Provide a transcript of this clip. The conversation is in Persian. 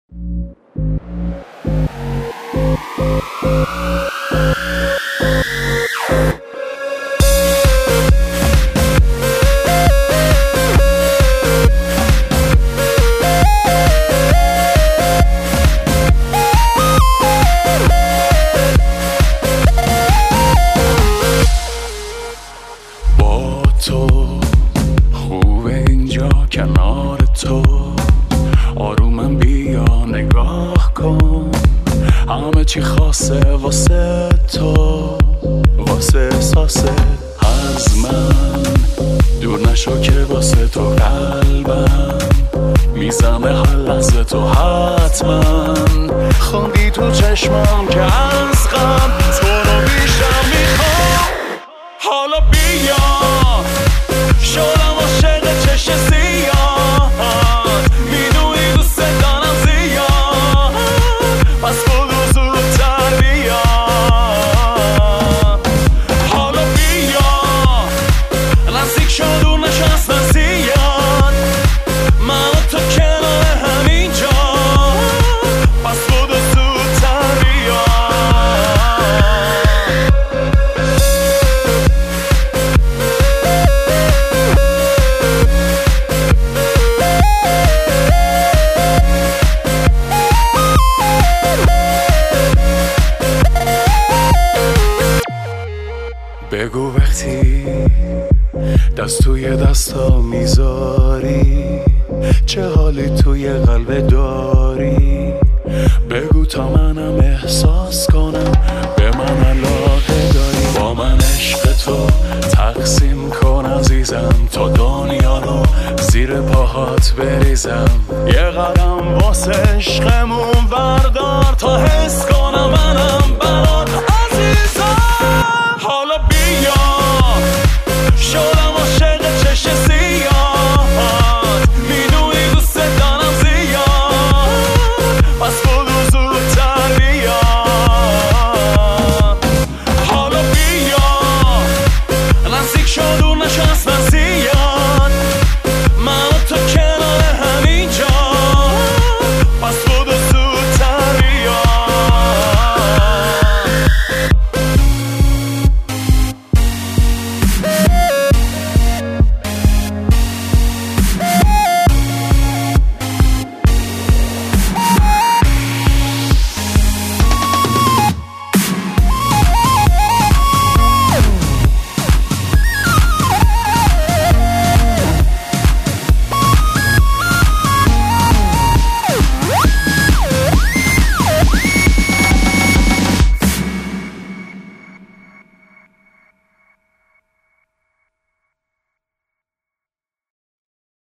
با تو خوبه اینجا کنار تو، آرومم بیا نگاه کن، همه چی خاصه واسه تو، واسه احساست از من دور نشو که واسه تو قلبم میزنه هر لحظه تو حتما، خوندی تو چشمم که از غم تو رو بیشتر میخوام. حالا بیا شدم عاشق چشم سیاهات، میدونی دوست دارم زیاد، پس بدو زودتر بیا. حالا بیا نزدیک شد و نشستن زیاد، من و تو کنار همینجا، پس بدو زودتر بیا. بگو وقتی دست توی دستا میذاری چه حالی توی قلب داری، بگو تا منم احساس کنم به من علاقه داری، با من عشق تو تقسیم کن عزیزم، تا دنیا رو زیر پاهات بریزم، یه قدم واسه عشقمون بردار تا حس